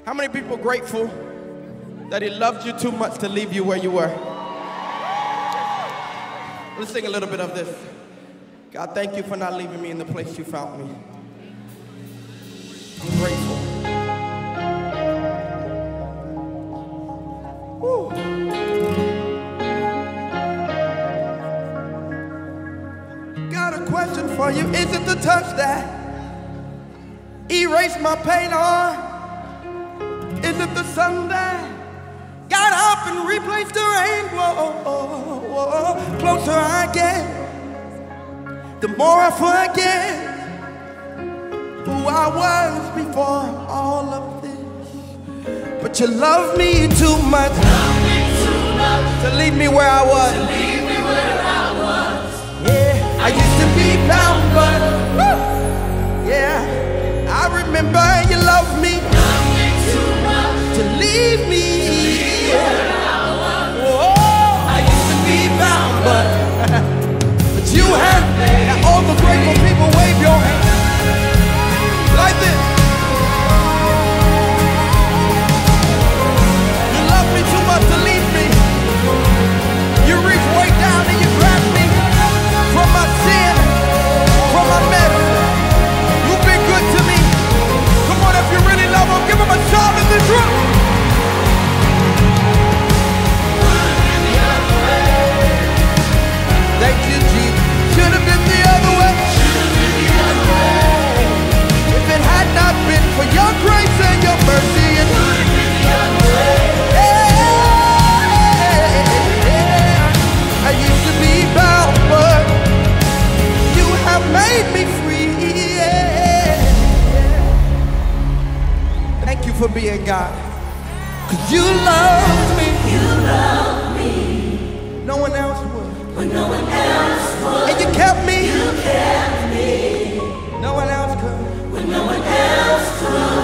How many people grateful that he loved you too much to leave you where you were? Let's sing a little bit of this. God, thank you for not leaving me in the place you found me. I'm grateful. Woo. Got a question for you. Is it the touch that erased my pain, or is it the sun that got up and replaced the rain? Whoa, closer I get, the more I forget who I was before all of this. But you love me too much, to leave me where I was. Yeah, I used to be bound, but yeah, I remember you loved me to leave me. Oh, I used to be bound, but you have. Now all the grateful people, wave your hands like this. You love me too much to leave me. You reach way down and you grab me from my sin, from my mess. You've been good to me. Come on, if you really love him, give him a shout in this room. Thank you, Jesus. Should have been the other way. If it had not been for your grace and your mercy, it would have been the other way. I used to be bound, but you have made me free. Thank you for being God. 'Cause you love me. You love me. No one else would. When no one else would. And you kept me. You kept me. No one else could. When no one else could.